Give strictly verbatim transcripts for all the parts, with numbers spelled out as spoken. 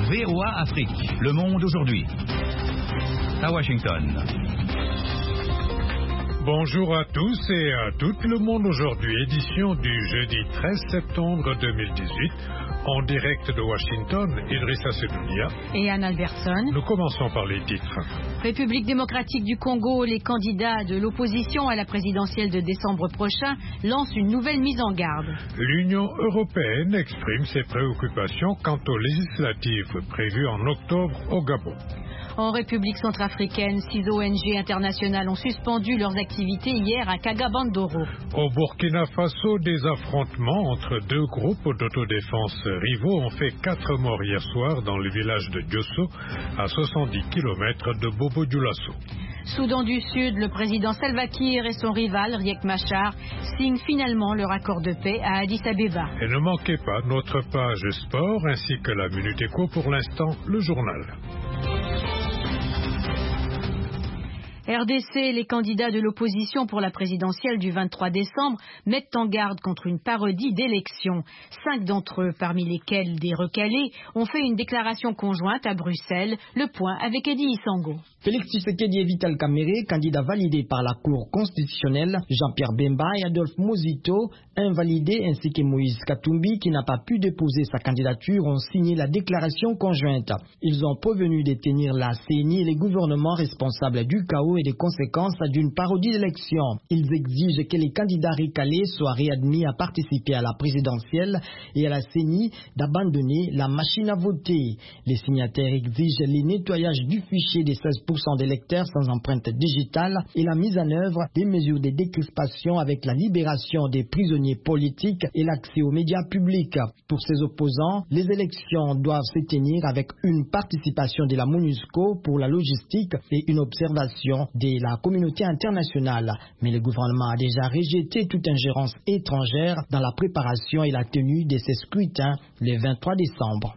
V O A Afrique, Le Monde aujourd'hui. À Washington. Bonjour à tous et à toutes, Le Monde aujourd'hui, édition du jeudi treize septembre deux mille dix-huit, en direct de Washington, Idrissa Sedounia et Anne Alberson. Nous commençons par les titres. République démocratique du Congo, les candidats de l'opposition à la présidentielle de décembre prochain lancent une nouvelle mise en garde. L'Union européenne exprime ses préoccupations quant aux législatives prévues en octobre au Gabon. En République centrafricaine, six O N G internationales ont suspendu leurs activités hier à Kagabandoro. Au Burkina Faso, des affrontements entre deux groupes d'autodéfense rivaux ont fait quatre morts hier soir dans le village de Diosso, à soixante-dix kilomètres de Bobo-Dioulasso. Soudan du Sud, le président Salva Kiir et son rival Riek Machar signent finalement leur accord de paix à Addis Abeba. Et ne manquez pas notre page sport ainsi que la Minute Éco, pour l'instant le journal. R D C, les candidats de l'opposition pour la présidentielle du vingt-trois décembre mettent en garde contre une parodie d'élection. Cinq d'entre eux, parmi lesquels des recalés, ont fait une déclaration conjointe à Bruxelles. Le point avec Eddie Isango. Félix Tshisekedi et Vital Kamerhe, candidats validés par la Cour constitutionnelle, Jean-Pierre Bemba et Adolphe Muzito, invalidés, ainsi que Moïse Katumbi, qui n'a pas pu déposer sa candidature, ont signé la déclaration conjointe. Ils ont prévenu de tenir la C E N I et les gouvernements responsables du chaos et des conséquences d'une parodie d'élection. Ils exigent que les candidats recalés soient réadmis à participer à la présidentielle et à la C E N I d'abandonner la machine à voter. Les signataires exigent le nettoyage du fichier des seize pour cent d'électeurs sans empreinte digitale et la mise en œuvre des mesures de décrispation avec la libération des prisonniers politiques et l'accès aux médias publics. Pour ces opposants, les élections doivent se tenir avec une participation de la MONUSCO pour la logistique et une observation de la communauté internationale. Mais le gouvernement a déjà rejeté toute ingérence étrangère dans la préparation et la tenue de ces scrutins le vingt-trois décembre.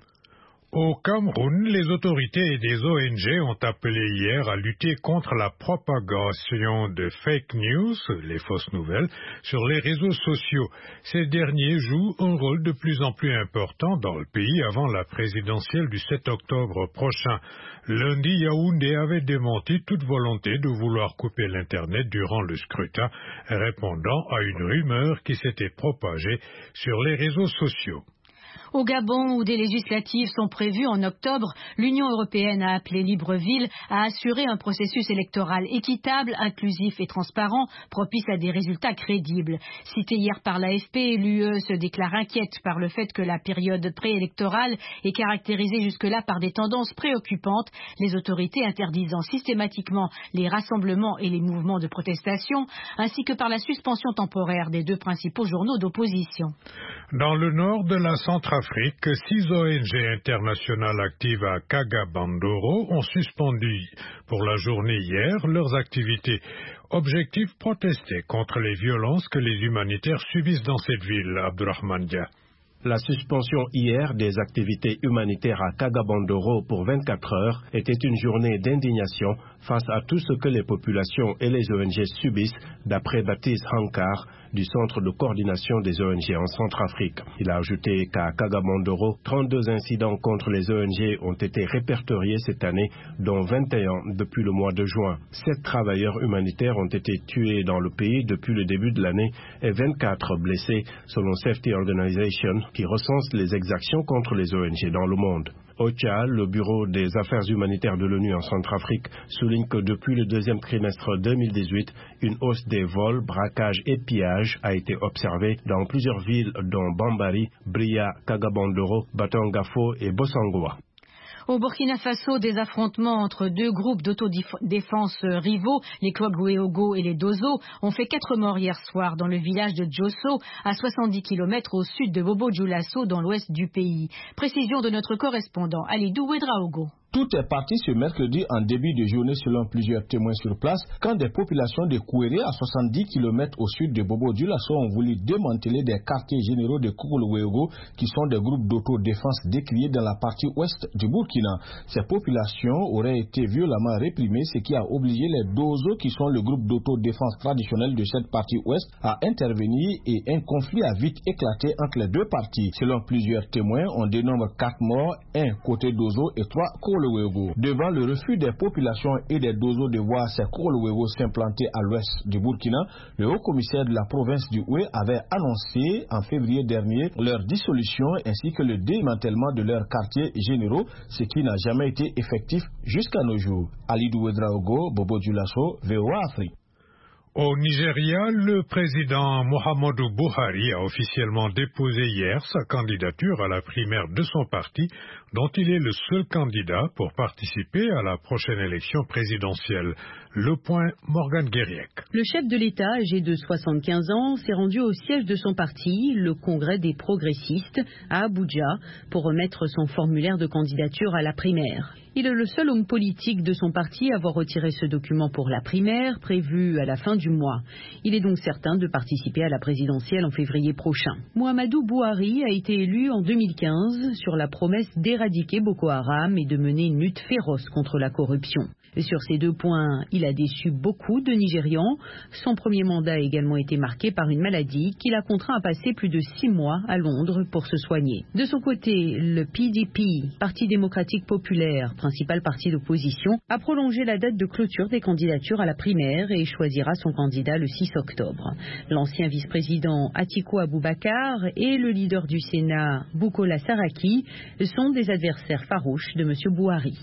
Au Cameroun, les autorités et des O N G ont appelé hier à lutter contre la propagation de fake news, les fausses nouvelles, sur les réseaux sociaux. Ces derniers jouent un rôle de plus en plus important dans le pays avant la présidentielle du sept octobre prochain. Lundi, Yaoundé avait démenti toute volonté de vouloir couper l'Internet durant le scrutin, répondant à une rumeur qui s'était propagée sur les réseaux sociaux. Au Gabon, où des législatives sont prévues en octobre, l'Union européenne a appelé Libreville à assurer un processus électoral équitable, inclusif et transparent, propice à des résultats crédibles. Cité hier par l'A F P, l'U E se déclare inquiète par le fait que la période préélectorale est caractérisée jusque-là par des tendances préoccupantes, les autorités interdisant systématiquement les rassemblements et les mouvements de protestation, ainsi que par la suspension temporaire des deux principaux journaux d'opposition. Dans le nord de la Centrafrique, six O N G internationales actives à Kagabandoro ont suspendu pour la journée hier leurs activités. Objectif: protester contre les violences que les humanitaires subissent dans cette ville. Abdourahmane Dia. La suspension hier des activités humanitaires à Kagabandoro pour vingt-quatre heures était une journée d'indignation face à tout ce que les populations et les O N G subissent, d'après Baptiste Hankar, du Centre de coordination des O N G en Centrafrique. Il a ajouté qu'à Kagabandoro, trente-deux incidents contre les O N G ont été répertoriés cette année, dont vingt et un depuis le mois de juin. Sept travailleurs humanitaires ont été tués dans le pays depuis le début de l'année et vingt-quatre blessés, selon Safety Organization, qui recense les exactions contre les O N G dans le monde. OCHA, le Bureau des affaires humanitaires de l'ONU en Centrafrique, souligne que depuis le deuxième trimestre deux mille dix-huit, une hausse des vols, braquages et pillages a été observée dans plusieurs villes dont Bambari, Bria, Kagabandoro, Batangafo et Bossangoa. Au Burkina Faso, des affrontements entre deux groupes d'autodéfense rivaux, les Kouagouéogo et les Dozo, ont fait quatre morts hier soir dans le village de Diosso, à soixante-dix kilomètres au sud de Bobo-Dioulasso, dans l'ouest du pays. Précision de notre correspondant Alidou Ouedraogo. Tout est parti ce mercredi en début de journée selon plusieurs témoins sur place, quand des populations de Kouéré à soixante-dix kilomètres au sud de Bobo Dioulasso ont voulu démanteler des quartiers généraux de Kouroulouéogo qui sont des groupes d'autodéfense décriés dans la partie ouest du Burkina. Ces populations auraient été violemment réprimées, ce qui a obligé les Dozo, qui sont le groupe d'autodéfense traditionnel de cette partie ouest, à intervenir et un conflit a vite éclaté entre les deux parties. Selon plusieurs témoins, on dénombre quatre morts, un côté Dozo et trois Kouroulouéogo. Devant le refus des populations et des Dozo de voir ces Kouroulouéogo s'implanter à l'ouest du Burkina, le haut-commissaire de la province du Oué avait annoncé en février dernier leur dissolution ainsi que le démantèlement de leurs quartiers généraux, ce qui n'a jamais été effectif jusqu'à nos jours. Ali Douedraogo, Bobo Dioulasso, V O A Afrique. Au Nigeria, le président Muhammadu Buhari a officiellement déposé hier sa candidature à la primaire de son parti, dont il est le seul candidat pour participer à la prochaine élection présidentielle. Le point, Morgane Guériec. Le chef de l'État, âgé de soixante-quinze ans, s'est rendu au siège de son parti, le Congrès des progressistes, à Abuja, pour remettre son formulaire de candidature à la primaire. Il est le seul homme politique de son parti à avoir retiré ce document pour la primaire, prévue à la fin du mois. Il est donc certain de participer à la présidentielle en février prochain. Muhammadu Buhari a été élu en deux mille quinze sur la promesse d'éradiquer Boko Haram et de mener une lutte féroce contre la corruption. Et sur ces deux points, il a déçu beaucoup de Nigérians. Son premier mandat a également été marqué par une maladie qui l'a contraint à passer plus de six mois à Londres pour se soigner. De son côté, le P D P, Parti démocratique populaire, principal parti d'opposition, a prolongé la date de clôture des candidatures à la primaire et choisira son candidat le six octobre. L'ancien vice-président Atiku Abubakar et le leader du Sénat, Bukola Saraki, sont des adversaires farouches de M. Buhari.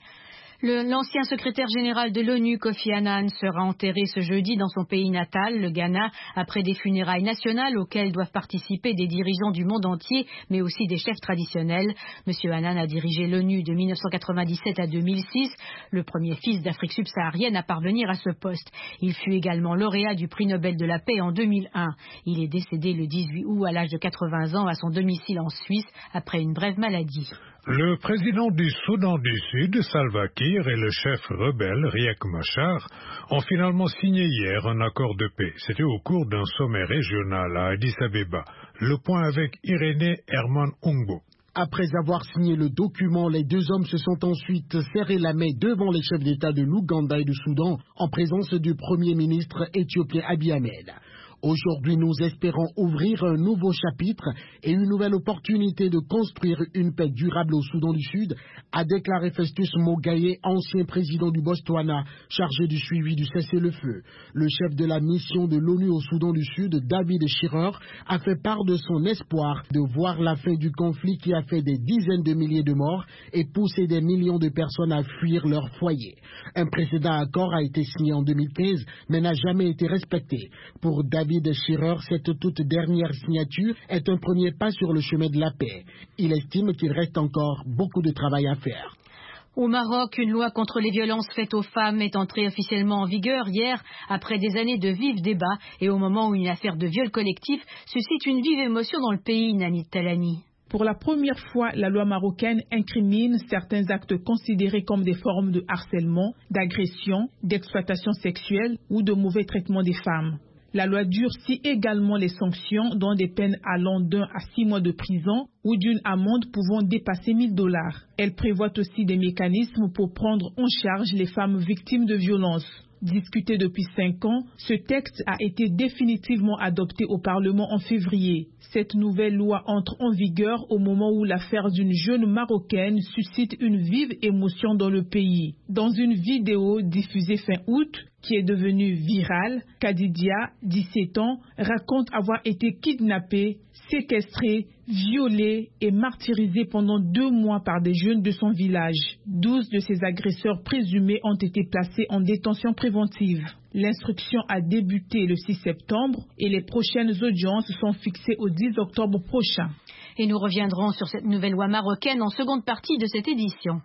L'ancien secrétaire général de l'ONU, Kofi Annan, sera enterré ce jeudi dans son pays natal, le Ghana, après des funérailles nationales auxquelles doivent participer des dirigeants du monde entier, mais aussi des chefs traditionnels. Monsieur Annan a dirigé l'ONU de mille neuf cent quatre-vingt-dix-sept à deux mille six, le premier fils d'Afrique subsaharienne à parvenir à ce poste. Il fut également lauréat du prix Nobel de la paix en deux mille un. Il est décédé le dix-huit août à l'âge de quatre-vingts ans à son domicile en Suisse après une brève maladie. Le président du Soudan du Sud, Salva Kiir, et le chef rebelle, Riek Machar, ont finalement signé hier un accord de paix. C'était au cours d'un sommet régional à Addis Abeba. Le point avec Irénée Herman Ungbo. Après avoir signé le document, les deux hommes se sont ensuite serré la main devant les chefs d'État de l'Ouganda et du Soudan, en présence du Premier ministre éthiopien Abiy Ahmed. Aujourd'hui, nous espérons ouvrir un nouveau chapitre et une nouvelle opportunité de construire une paix durable au Soudan du Sud, a déclaré Festus Mogae, ancien président du Botswana, chargé du suivi du cessez-le-feu. Le chef de la mission de l'ONU au Soudan du Sud, David Shearer, a fait part de son espoir de voir la fin du conflit qui a fait des dizaines de milliers de morts et poussé des millions de personnes à fuir leur foyer. Un précédent accord a été signé en deux mille quinze, mais n'a jamais été respecté. Pour David David Shearer, cette toute dernière signature est un premier pas sur le chemin de la paix. Il estime qu'il reste encore beaucoup de travail à faire. Au Maroc, une loi contre les violences faites aux femmes est entrée officiellement en vigueur hier, après des années de vifs débats et au moment où une affaire de viol collectif suscite une vive émotion dans le pays, Nani Talani. Pour la première fois, la loi marocaine incrimine certains actes considérés comme des formes de harcèlement, d'agression, d'exploitation sexuelle ou de mauvais traitement des femmes. La loi durcit également les sanctions, dont des peines allant d'un à six mois de prison ou d'une amende pouvant dépasser mille dollars. Elle prévoit aussi des mécanismes pour prendre en charge les femmes victimes de violences. Discuté depuis cinq ans, ce texte a été définitivement adopté au Parlement en février. Cette nouvelle loi entre en vigueur au moment où l'affaire d'une jeune Marocaine suscite une vive émotion dans le pays. Dans une vidéo diffusée fin août, qui est devenue virale, Kadidia, dix-sept ans, raconte avoir été kidnappée, séquestrée, violée et martyrisée pendant deux mois par des jeunes de son village. Douze de ses agresseurs présumés ont été placés en détention préventive. L'instruction a débuté le six septembre et les prochaines audiences sont fixées au dix octobre prochain. Et nous reviendrons sur cette nouvelle loi marocaine en seconde partie de cette édition.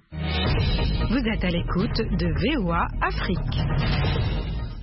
Vous êtes à l'écoute de V O A Afrique.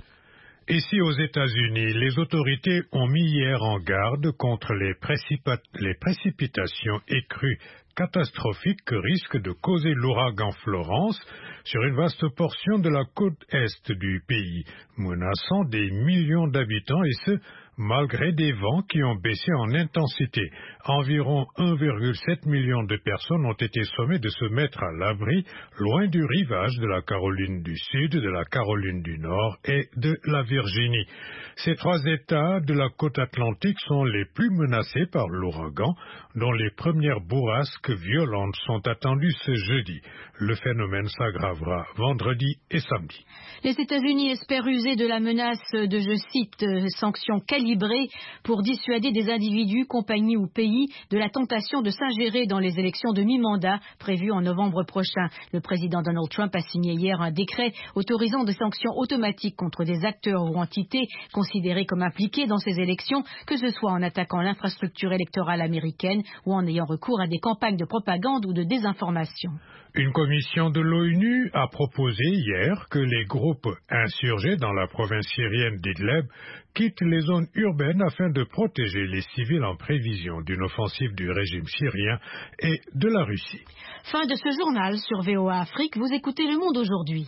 Ici aux États-Unis, les autorités ont mis hier en garde contre les, précipa- les précipitations écrues catastrophique que risque de causer l'ouragan Florence sur une vaste portion de la côte est du pays, menaçant des millions d'habitants et ce, malgré des vents qui ont baissé en intensité. Environ un virgule sept million de personnes ont été sommées de se mettre à l'abri, loin du rivage de la Caroline du Sud, de la Caroline du Nord et de la Virginie. Ces trois États de la côte atlantique sont les plus menacés par l'ouragan, dont les premières bourrasques violentes sont attendues ce jeudi. Le phénomène s'aggravera vendredi et samedi. Les États-Unis espèrent user de la menace de, je cite, sanctions calibrées pour dissuader des individus, compagnies ou pays de la tentation de s'ingérer dans les élections de mi-mandat prévues en novembre prochain. Le président Donald Trump a signé hier un décret autorisant des sanctions automatiques contre des acteurs ou entités considérés comme impliqués dans ces élections, que ce soit en attaquant l'infrastructure électorale américaine ou en ayant recours à des campagnes de propagande ou de désinformation. Une commission de l'ONU a proposé hier que les groupes insurgés dans la province syrienne d'Idlib quittent les zones urbaines afin de protéger les civils en prévision d'une offensive du régime syrien et de la Russie. Fin de ce journal sur V O A Afrique. Vous écoutez Le Monde aujourd'hui.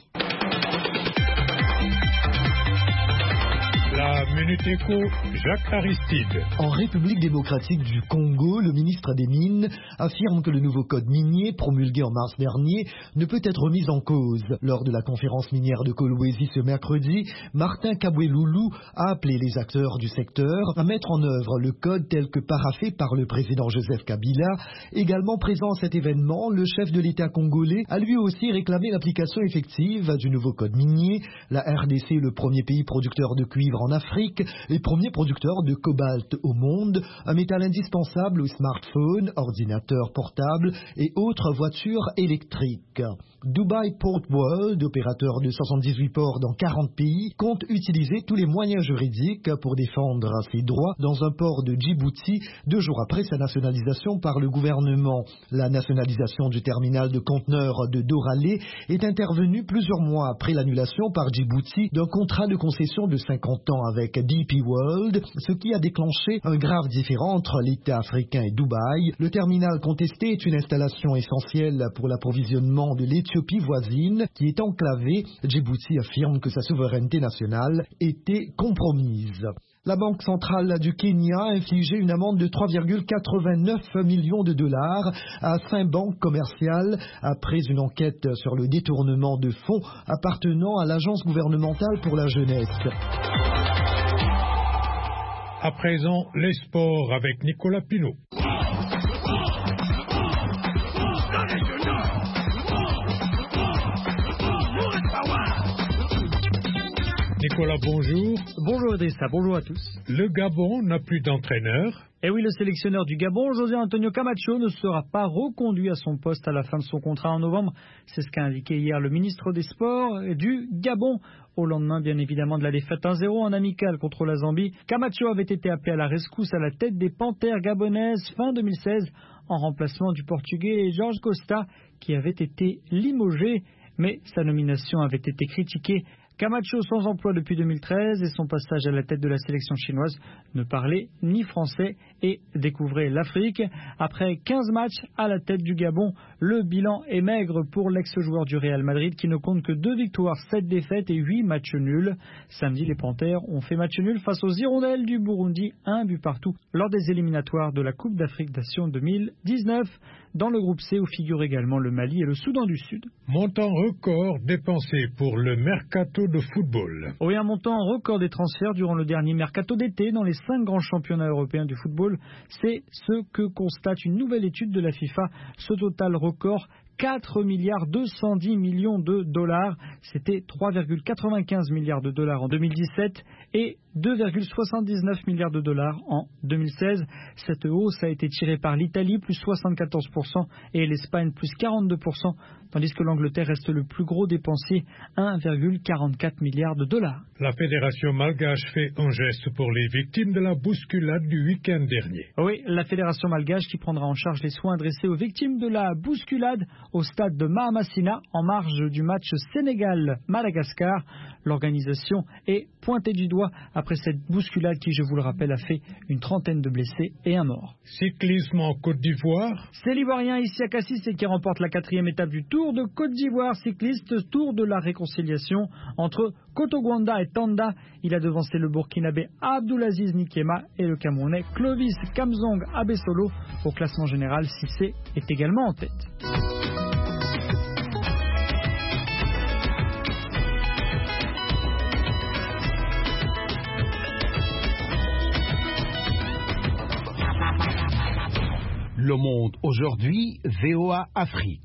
La Minute Éco, Jacques Aristide. En République démocratique du Congo, le ministre des Mines affirme que le nouveau code minier, promulgué en mars dernier, ne peut être mis en cause. Lors de la conférence minière de Kolwezi ce mercredi, Martin Kabweloulou a appelé les acteurs du secteur à mettre en œuvre le code tel que paraphé par le président Joseph Kabila. Également présent à cet événement, le chef de l'État congolais a lui aussi réclamé l'application effective du nouveau code minier. La R D C, le premier pays producteur de cuivre en Afrique et premier producteur de cobalt au monde, un métal indispensable aux smartphones, ordinateurs portables et autres voitures électriques. Dubai Port World, opérateur de soixante-dix-huit ports dans quarante pays, compte utiliser tous les moyens juridiques pour défendre ses droits dans un port de Djibouti, deux jours après sa nationalisation par le gouvernement. La nationalisation du terminal de conteneurs de Doralé est intervenue plusieurs mois après l'annulation par Djibouti d'un contrat de concession de cinquante ans avec D P World, ce qui a déclenché un grave différend entre l'État africain et Dubaï. Le terminal contesté est une installation essentielle pour l'approvisionnement de l'Éthiopie voisine qui est enclavée. Djibouti affirme que sa souveraineté nationale était compromise. La Banque centrale du Kenya a infligé une amende de trois virgule quatre-vingt-neuf millions de dollars à cinq banques commerciales après une enquête sur le détournement de fonds appartenant à l'Agence gouvernementale pour la jeunesse. À présent, les sports avec Nicolas Pinault. Nicolas, bonjour. Bonjour Idrissa, bonjour à tous. Le Gabon n'a plus d'entraîneur. Et oui, le sélectionneur du Gabon, José Antonio Camacho, ne sera pas reconduit à son poste à la fin de son contrat en novembre. C'est ce qu'a indiqué hier le ministre des Sports du Gabon. Au lendemain, bien évidemment, de la défaite un zéro en amical contre la Zambie, Camacho avait été appelé à la rescousse à la tête des Panthères gabonaises fin deux mille seize en remplacement du Portugais Jorge Costa qui avait été limogé, mais sa nomination avait été critiquée. Camacho, sans emploi depuis deux mille treize, et son passage à la tête de la sélection chinoise, ne parlait ni français et découvrait l'Afrique. Après quinze matchs à la tête du Gabon, le bilan est maigre pour l'ex-joueur du Real Madrid qui ne compte que deux victoires, sept défaites et huit matchs nuls. Samedi, les Panthères ont fait match nul face aux Hirondelles du Burundi, un but partout, lors des éliminatoires de la Coupe d'Afrique Nations deux mille dix-neuf. Dans le groupe C où figurent également le Mali et le Soudan du Sud. Montant record dépensé pour le mercato de football. Oui, un montant record des transferts durant le dernier mercato d'été dans les cinq grands championnats européens du football. C'est ce que constate une nouvelle étude de la FIFA. Ce total record, quatre milliards deux cent dix millions de dollars. C'était trois virgule quatre-vingt-quinze milliards de dollars en deux mille dix-sept et deux virgule soixante-dix-neuf milliards de dollars en deux mille seize. Cette hausse a été tirée par l'Italie, plus soixante-quatorze pour cent, et l'Espagne, plus quarante-deux pour cent, tandis que l'Angleterre reste le plus gros dépensier, un virgule quarante-quatre milliards de dollars. La Fédération malgache fait un geste pour les victimes de la bousculade du week-end dernier. Oui, la Fédération malgache qui prendra en charge les soins adressés aux victimes de la bousculade au stade de Mahamasina en marge du match Sénégal-Madagascar. L'organisation est pointée du doigt après après cette bousculade qui, je vous le rappelle, a fait une trentaine de blessés et un mort. Cyclisme en Côte d'Ivoire. C'est l'Ivoirien Issa Kassissé qui remporte la quatrième étape du Tour de Côte d'Ivoire cycliste, Tour de la réconciliation entre Kotogwanda et Tanda. Il a devancé le Burkinabé Abdulaziz Nikema et le Camerounais Clovis Kamzong Abesolo. Au classement général, Cissé est également en tête. Le Monde aujourd'hui, V O A Afrique.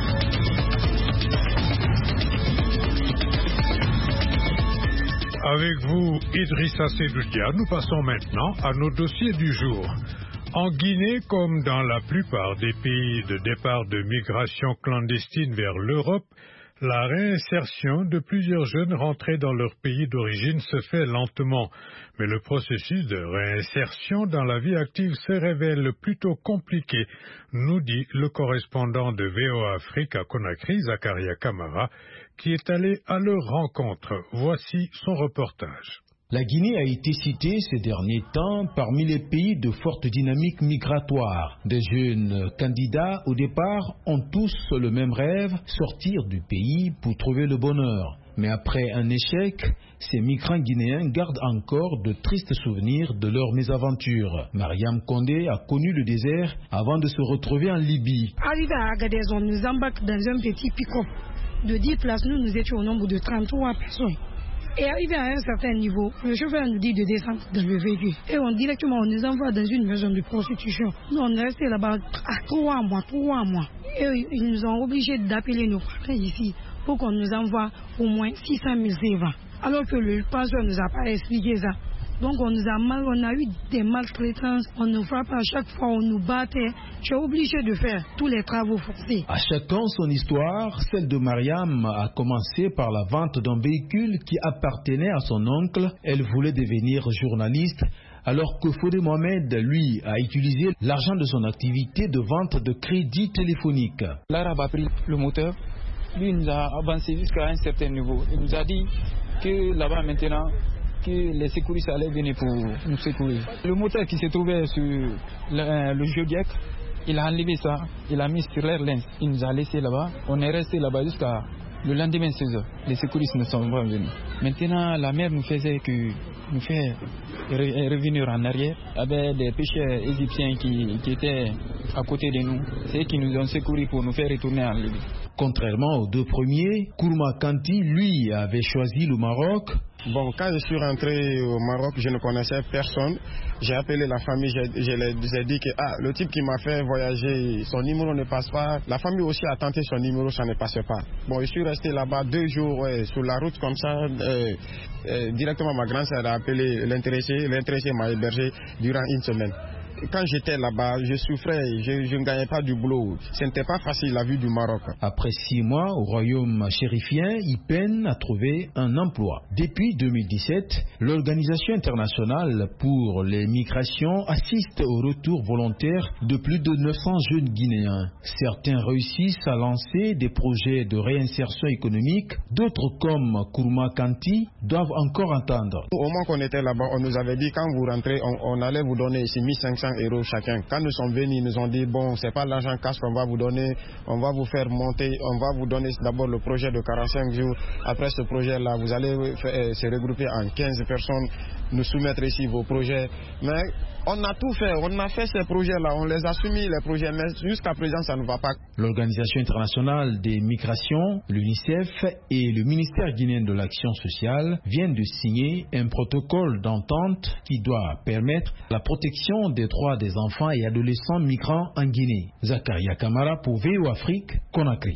Avec vous, Idrissa Seydoudia, nous passons maintenant à nos dossiers du jour. En Guinée, comme dans la plupart des pays de départ de migration clandestine vers l'Europe, la réinsertion de plusieurs jeunes rentrés dans leur pays d'origine se fait lentement. Mais le processus de réinsertion dans la vie active se révèle plutôt compliqué, nous dit le correspondant de V O A Afrique à Conakry, Zakaria Kamara, qui est allé à leur rencontre. Voici son reportage. La Guinée a été citée ces derniers temps parmi les pays de forte dynamique migratoire. Des jeunes candidats au départ ont tous le même rêve, sortir du pays pour trouver le bonheur. Mais après un échec, ces migrants guinéens gardent encore de tristes souvenirs de leur mésaventure. Mariam Kondé a connu le désert avant de se retrouver en Libye. Arrivé à Agadez, on nous embarque dans un petit pick-up. De dix places, nous, nous étions au nombre de trente-trois personnes. Et arrivé à un certain niveau, le chauffeur nous dit de descendre dans le véhicule. Et on directement, on nous envoie dans une maison de prostitution. Nous, on est resté là-bas à trois mois, trois mois. Et ils nous ont obligés d'appeler nos parents ici pour qu'on nous envoie au moins six cent mille C F A. Alors que le pasteur ne nous a pas expliqué ça. Donc on nous a mal, on a eu des maltraitances, on nous frappe à chaque fois, on nous battait. Je suis obligé de faire tous les travaux forcés. À chacun son histoire. Celle de Mariam a commencé par la vente d'un véhicule qui appartenait à son oncle. Elle voulait devenir journaliste, alors que Fodé Mohamed, lui, a utilisé l'argent de son activité de vente de crédit téléphonique. L'arabe a pris le moteur. Lui, il nous a avancé jusqu'à un certain niveau. Il nous a dit que là-bas maintenant, que les secouristes allaient venir pour nous secourir. Le moteur qui se trouvait sur le, le Zodiac, il a enlevé ça, il a mis sur l'air lens. Il nous a laissé là-bas. On est resté là-bas jusqu'à le lendemain seize heures. Les secouristes ne sont pas venus. Maintenant, la mer nous faisait que nous fait revenir en arrière avec des pêcheurs égyptiens qui, qui étaient à côté de nous. C'est eux qui nous ont secourus pour nous faire retourner en Libye. Contrairement aux deux premiers, Kourma Kanti, lui, avait choisi le Maroc. Bon, quand je suis rentré au Maroc, je ne connaissais personne. J'ai appelé la famille, je, je les ai dit que ah, le type qui m'a fait voyager, son numéro ne passe pas. La famille aussi a tenté son numéro, ça ne passait pas. Bon, je suis resté là-bas deux jours ouais, sur la route comme ça. Euh, euh, directement, ma grand-sœur a appelé l'intéressé. L'intéressé m'a hébergé durant une semaine. Quand j'étais là-bas, je souffrais, je, je ne gagnais pas du boulot. Ce n'était pas facile la vie du Maroc. Après six mois au royaume chérifien, il peine à trouver un emploi. Depuis deux mille dix-sept, l'Organisation internationale pour les migrations assiste au retour volontaire de plus de neuf cents jeunes Guinéens. Certains réussissent à lancer des projets de réinsertion économique. D'autres, comme Kourma Kanti, doivent encore attendre. Au moment qu'on était là-bas, on nous avait dit quand vous rentrez, on, on allait vous donner ici mille cinq cents euros chacun. Quand nous sommes venus, ils nous ont dit bon, c'est pas l'argent cash qu'on va vous donner, on va vous faire monter, on va vous donner d'abord le projet de quarante-cinq jours. Après ce projet-là, vous allez faire, se regrouper en quinze personnes, nous soumettre ici vos projets. Mais on a tout fait, on a fait ces projets-là, on les a soumis les projets, mais jusqu'à présent ça ne va pas. L'Organisation internationale des migrations, l'UNICEF et le ministère guinéen de l'action sociale viennent de signer un protocole d'entente qui doit permettre la protection des droits des enfants et adolescents migrants en Guinée. Zakaria Kamara pour V O Afrique, Conakry.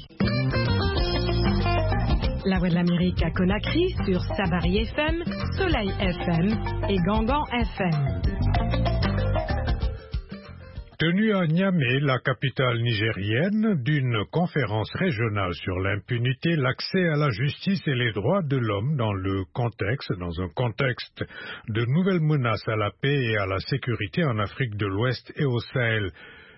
La Voix de l'Amérique à Conakry sur Sabari F M, Soleil F M et Gangan F M. Tenue à Niamey, la capitale nigérienne, d'une conférence régionale sur l'impunité, l'accès à la justice et les droits de l'homme dans le contexte, dans un contexte de nouvelles menaces à la paix et à la sécurité en Afrique de l'Ouest et au Sahel.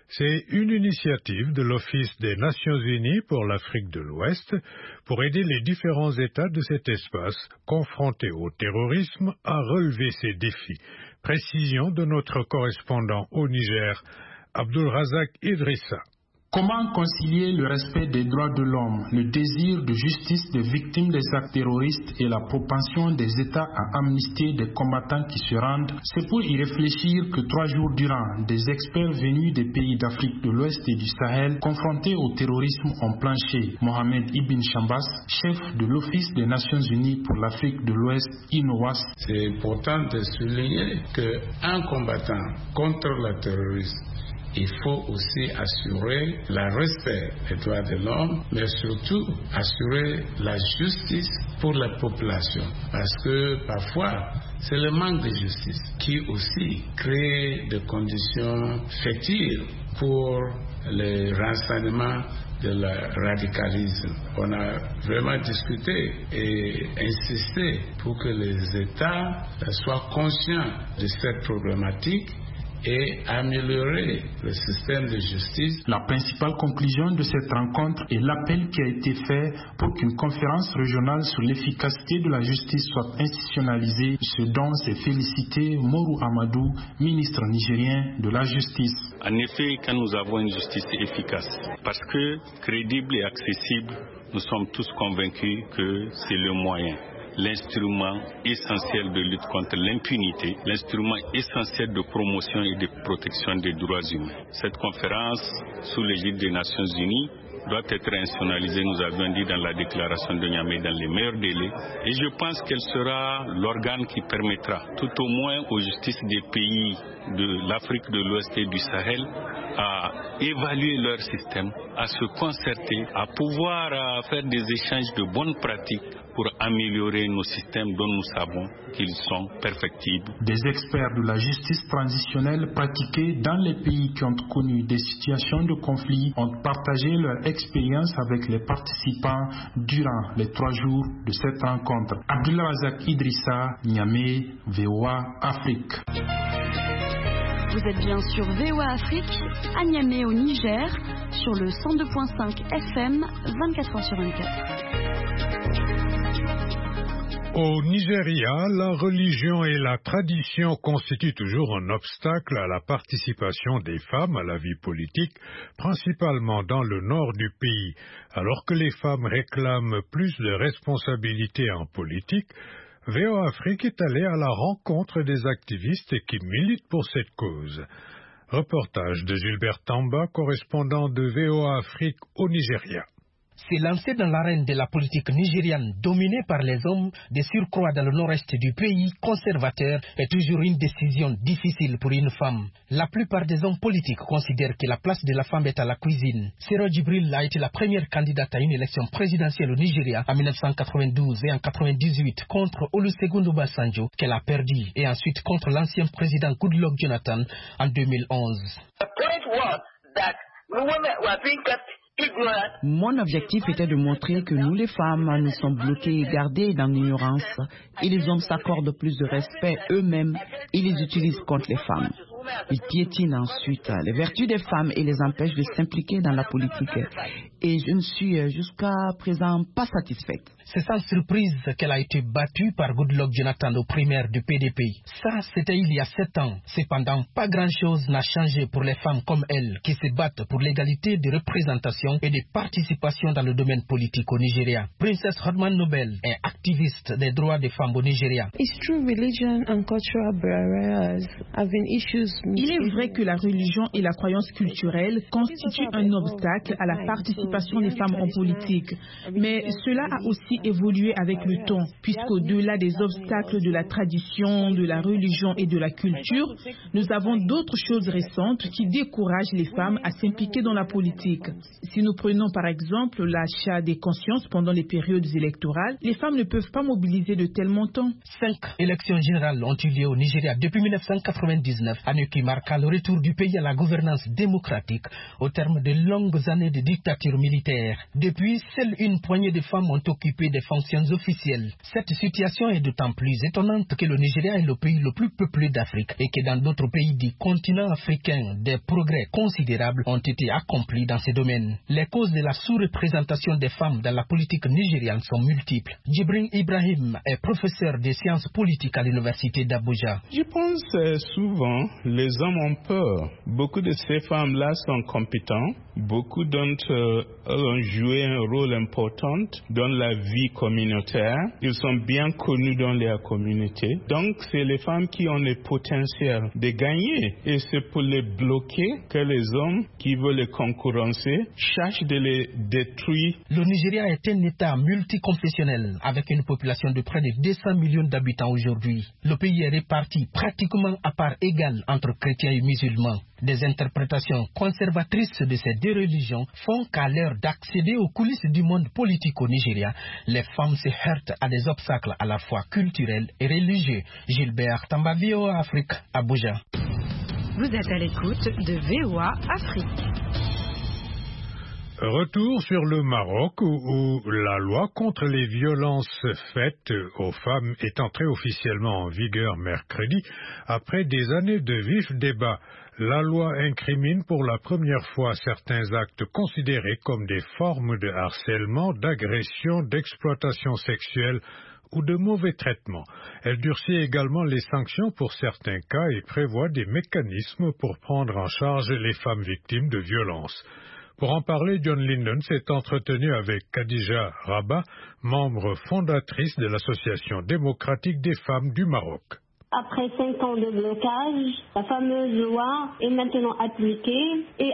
C'est une initiative de l'Office des Nations Unies pour l'Afrique de l'Ouest pour aider les différents États de cet espace confrontés au terrorisme à relever ces défis. Précision de notre correspondant au Niger, Abdulrazak Idrissa. Comment concilier le respect des droits de l'homme, le désir de justice des victimes des actes terroristes et la propension des États à amnistier des combattants qui se rendent? C'est pour y réfléchir que trois jours durant, des experts venus des pays d'Afrique de l'Ouest et du Sahel confrontés au terrorisme ont planché. Mohamed Ibn Chambas, chef de l'Office des Nations Unies pour l'Afrique de l'Ouest, I N O A S. C'est important de souligner qu'un combattant contre le terrorisme, il faut aussi assurer le respect des droits de l'homme, mais surtout assurer la justice pour la population. Parce que parfois, c'est le manque de justice qui aussi crée des conditions fétiles pour le renseignement de le radicalisme. On a vraiment discuté et insisté pour que les États soient conscients de cette problématique et améliorer le système de justice. La principale conclusion de cette rencontre est l'appel qui a été fait pour qu'une conférence régionale sur l'efficacité de la justice soit institutionnalisée, ce dont s'est félicité Mourou Amadou, ministre nigérien de la justice. En effet, quand nous avons une justice efficace, parce que crédible et accessible, nous sommes tous convaincus que c'est le moyen, l'instrument essentiel de lutte contre l'impunité, l'instrument essentiel de promotion et de protection des droits humains. Cette conférence, sous l'égide des Nations Unies, doit être institutionnalisée, nous avions dit dans la déclaration de Niamey, dans les meilleurs délais. Et je pense qu'elle sera l'organe qui permettra, tout au moins aux justices des pays de l'Afrique de l'Ouest et du Sahel, à évaluer leur système, à se concerter, à pouvoir à faire des échanges de bonnes pratiques pour améliorer nos systèmes dont nous savons qu'ils sont perfectibles. Des experts de la justice transitionnelle pratiquée dans les pays qui ont connu des situations de conflit ont partagé leur expérience avec les participants durant les trois jours de cette rencontre. Abdulrazak Idrissa, Niamey, V O A Afrique. Vous êtes bien sur V O A Afrique, à Niamey au Niger, sur le cent deux virgule cinq F M, vingt-quatre heures sur vingt-quatre. Au Nigeria, la religion et la tradition constituent toujours un obstacle à la participation des femmes à la vie politique, principalement dans le nord du pays. Alors que les femmes réclament plus de responsabilités en politique, V O A Afrique est allé à la rencontre des activistes qui militent pour cette cause. Reportage de Gilbert Tamba, correspondant de V O A Afrique au Nigeria. C'est lancé dans l'arène de la politique nigériane dominée par les hommes, de surcroît dans le nord-est du pays, conservateur, est toujours une décision difficile pour une femme. La plupart des hommes politiques considèrent que la place de la femme est à la cuisine. Sero Djibril a été la première candidate à une élection présidentielle au Nigeria en mille neuf cent quatre-vingt-douze et en quatre-vingt-dix-huit contre Olusegun Obasanjo, qu'elle a perdu, et ensuite contre l'ancien président Goodluck Jonathan en deux mille onze. Mon objectif était de montrer que nous les femmes, nous sommes bloquées et gardées dans l'ignorance et les hommes s'accordent plus de respect eux-mêmes et les utilisent contre les femmes. Ils piétinent ensuite les vertus des femmes et les empêchent de s'impliquer dans la politique. Et je ne suis jusqu'à présent pas satisfaite. C'est sans surprise qu'elle a été battue par Goodluck Jonathan aux primaires du P D P. Ça, c'était il y a sept ans. Cependant, pas grand-chose n'a changé pour les femmes comme elle qui se battent pour l'égalité de représentation et de participation dans le domaine politique au Nigeria. Princess Hodman Nobel est activiste des droits des femmes au Nigeria. Il est vrai que la religion et la croyance culturelle constituent un obstacle à la participation des femmes en politique. Mais cela a aussi évolué avec le temps, puisqu'au-delà des obstacles de la tradition, de la religion et de la culture, nous avons d'autres choses récentes qui découragent les femmes à s'impliquer dans la politique. Si nous prenons par exemple l'achat des consciences pendant les périodes électorales, les femmes ne peuvent peuvent pas mobiliser de tels montants. Cinq élections générales ont eu lieu au Nigeria depuis mille neuf cent quatre-vingt-dix-neuf, année qui marqua le retour du pays à la gouvernance démocratique au terme de longues années de dictature militaire. Depuis, seule une poignée de femmes ont occupé des fonctions officielles. Cette situation est d'autant plus étonnante que le Nigeria est le pays le plus peuplé d'Afrique et que dans d'autres pays du continent africain, des progrès considérables ont été accomplis dans ces domaines. Les causes de la sous-représentation des femmes dans la politique nigériane sont multiples. Djibril Ibrahim est professeur de sciences politiques à l'université d'Abuja. Je pense que souvent les hommes ont peur. Beaucoup de ces femmes-là sont compétentes. Beaucoup d'entre eux ont joué un rôle important dans la vie communautaire. Ils sont bien connus dans leur communauté. Donc, c'est les femmes qui ont le potentiel de gagner. Et c'est pour les bloquer que les hommes qui veulent les concurrencer cherchent de les détruire. Le Nigeria est un État multiconfessionnel avec une population de près de deux cents millions d'habitants aujourd'hui. Le pays est réparti pratiquement à part égale entre chrétiens et musulmans. Des interprétations conservatrices de ces deux religions font qu'à l'heure d'accéder aux coulisses du monde politique au Nigeria, les femmes se heurtent à des obstacles à la fois culturels et religieux. Gilbert Tamba, V O A Afrique, Abuja. Vous êtes à l'écoute de V O A Afrique. Retour sur le Maroc où, où la loi contre les violences faites aux femmes est entrée officiellement en vigueur mercredi après des années de vifs débats. La loi incrimine pour la première fois certains actes considérés comme des formes de harcèlement, d'agression, d'exploitation sexuelle ou de mauvais traitement. Elle durcit également les sanctions pour certains cas et prévoit des mécanismes pour prendre en charge les femmes victimes de violences. Pour en parler, John Linden s'est entretenu avec Khadija Rabat, membre fondatrice de l'Association démocratique des femmes du Maroc. Après cinq ans de blocage, la fameuse loi est maintenant appliquée et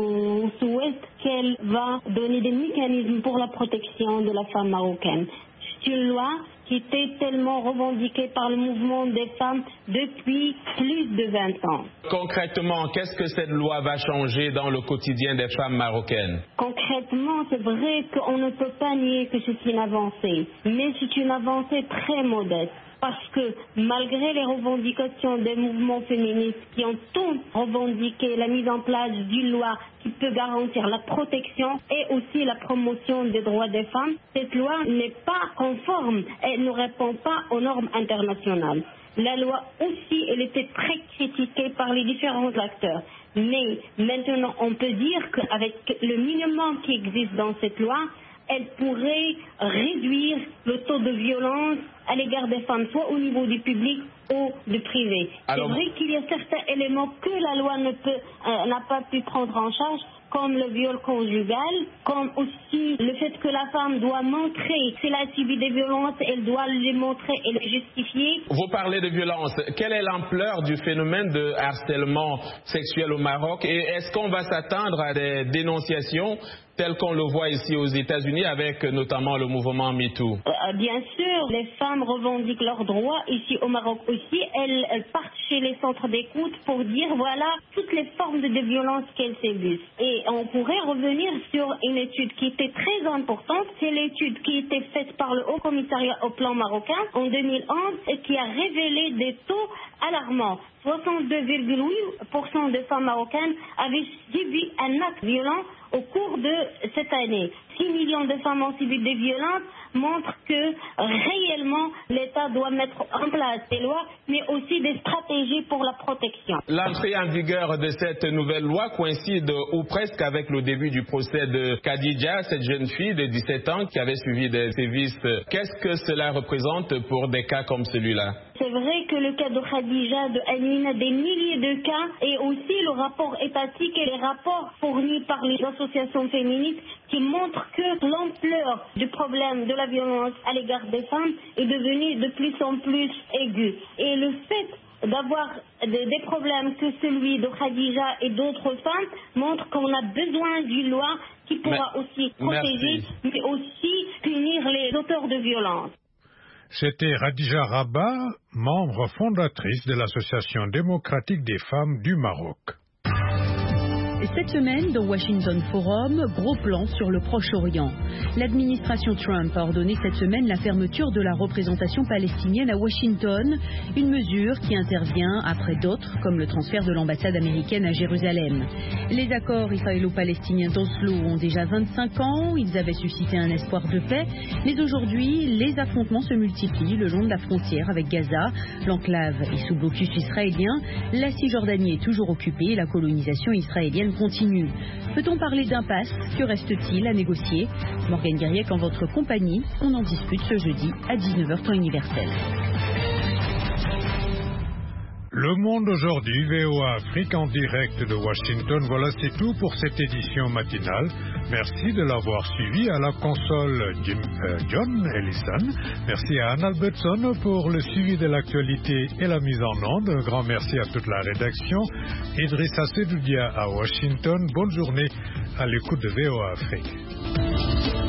on souhaite qu'elle va donner des mécanismes pour la protection de la femme marocaine. C'est une loi qui était tellement revendiquée par le mouvement des femmes depuis plus de vingt ans. Concrètement, qu'est-ce que cette loi va changer dans le quotidien des femmes marocaines? Concrètement, c'est vrai qu'on ne peut pas nier que c'est une avancée, mais c'est une avancée très modeste. Parce que malgré les revendications des mouvements féministes qui ont tous revendiqué la mise en place d'une loi qui peut garantir la protection et aussi la promotion des droits des femmes, cette loi n'est pas conforme et ne répond pas aux normes internationales. La loi aussi, elle était très critiquée par les différents acteurs. Mais maintenant, on peut dire qu'avec le minimum qui existe dans cette loi, elle pourrait réduire le taux de violence à l'égard des femmes, soit au niveau du public ou du privé. Alors... C'est vrai qu'il y a certains éléments que la loi ne peut, euh, n'a pas pu prendre en charge, comme le viol conjugal, comme aussi le fait que la femme doit montrer, si elle a subi des violences, elle doit les montrer et les justifier. Vous parlez de violence. Quelle est l'ampleur du phénomène de harcèlement sexuel au Maroc et est-ce qu'on va s'attendre à des dénonciations tel qu'on le voit ici aux États-Unis avec notamment le mouvement MeToo? euh, Bien sûr, les femmes revendiquent leurs droits ici au Maroc aussi. Elles, elles partent chez les centres d'écoute pour dire voilà toutes les formes de, de violence qu'elles subissent. Et on pourrait revenir sur une étude qui était très importante. C'est l'étude qui était faite par le Haut Commissariat au plan marocain en deux mille onze et qui a révélé des taux alarmants. soixante-deux virgule huit pour cent des femmes marocaines avaient subi un acte violent au cours de cette année. six millions de femmes ont subi des violences montrent que réellement l'État doit mettre en place des lois, mais aussi des stratégies pour la protection. L'entrée en vigueur de cette nouvelle loi coïncide ou presque avec le début du procès de Khadija, cette jeune fille de dix-sept ans qui avait suivi des sévices. Qu'est-ce que cela représente pour des cas comme celui-là? C'est vrai que le cas de Khadija, de Amina, des milliers de cas, et aussi le rapport étatique et les rapports fournis par les associations féministes qui montrent que l'ampleur du problème de la violence à l'égard des femmes est devenue de plus en plus aiguë. Et le fait d'avoir des, des problèmes que celui de Khadija et d'autres femmes montre qu'on a besoin d'une loi qui pourra mais, aussi protéger, merci. mais aussi punir les auteurs de violence. C'était Khadija Rabat, membre fondatrice de l'Association démocratique des femmes du Maroc. Cette semaine, dans Washington Forum, gros plan sur le Proche-Orient. L'administration Trump a ordonné cette semaine la fermeture de la représentation palestinienne à Washington, une mesure qui intervient après d'autres, comme le transfert de l'ambassade américaine à Jérusalem. Les accords israélo-palestiniens d'Oslo ont déjà vingt-cinq ans, ils avaient suscité un espoir de paix, mais aujourd'hui, les affrontements se multiplient le long de la frontière avec Gaza. L'enclave est sous blocus israélien, la Cisjordanie est toujours occupée et la colonisation israélienne continue. Peut-on parler d'impasse? Que reste-t-il à négocier? Morgane Guiriec en votre compagnie, on en discute ce jeudi à dix-neuf heures temps universel. Le Monde aujourd'hui, V O A Afrique en direct de Washington. Voilà, c'est tout pour cette édition matinale. Merci de l'avoir suivi. À la console, Jim, euh, John Ellison. Merci à Anne Albertson pour le suivi de l'actualité et la mise en onde. Un grand merci à toute la rédaction. Idrissa Sedoudia à Washington. Bonne journée à l'écoute de V O A Afrique.